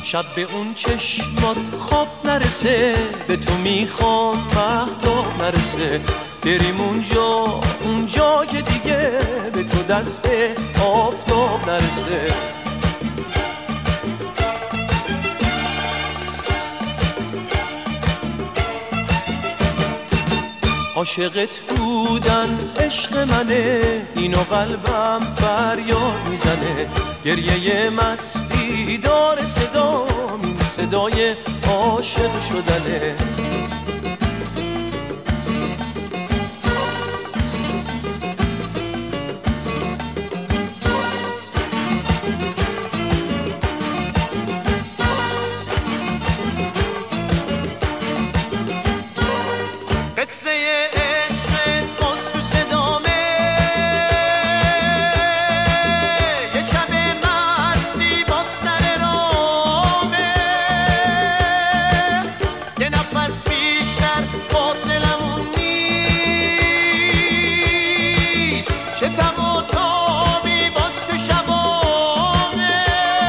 شب به اون چشمات خواب نرسه، به تو میخوام مهتاب نرسه. بریم اونجا که دیگه به تو دست آفتاب نرسه. عاشقت بودن عشق منه، اینو قلبم فریاد میزنه. گریه مستی داره صدام، این صدای عاشق شدنه. قصه عشق باز تو صدامه، یه شب مستی با سر رامه. یه نفس بیشتر فاصلمون نیست، چه تب و تابی باز تو شبامه.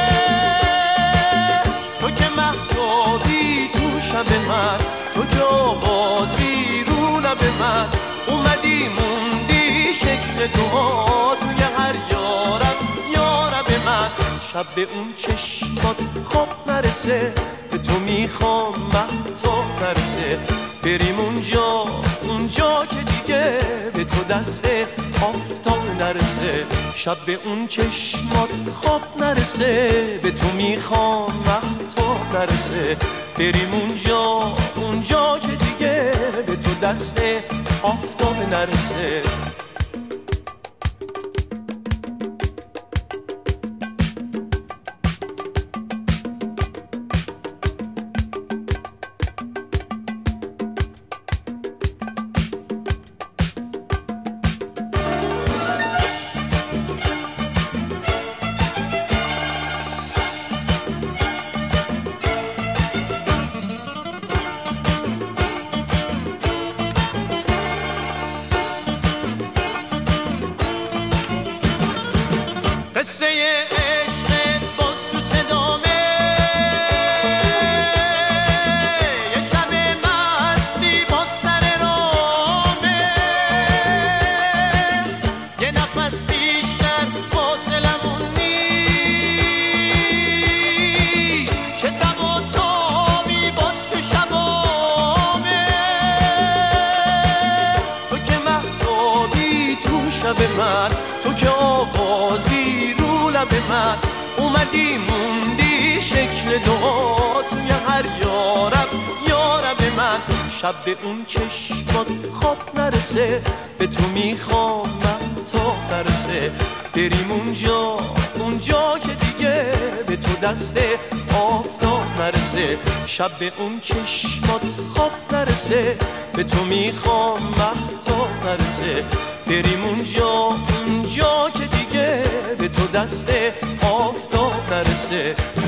تو که مهتابی تو شب من، تو که آوازی به من اومدی موندی شکل دعا توی هر یارب من. شب به اون چشمات خواب نرسه، به تو میخوام مهتاب نرسه. بریم اونجا که دیگه به تو دست آفتاب نرسه. شب به اون چشمات خواب نرسه، به تو میخوام مهتاب نرسه. بریم اونجا که دیگه به تو دست آفتاب نرسه. قصه عشق باز تو صدامه، یه شب مستی با سر رامه. یه نفس بیشتر فاصلمون نیست، چه تب و تابی باز تو شبامه. تو که مهتابی تو شب من، تو که آوازی لب من اومدی موندی شکل دعا توی هر یارب من. شب به اون چشمات خواب نرسه، به تو میخوام مهتاب نرسه. بریم اونجا که دیگه به تو دست آفتاب نرسه. شب به اون چشمات خواب نرسه، به تو میخوام مهتاب نرسه. بریم اونجا که دیگه به تو دست آفتاب نرسه.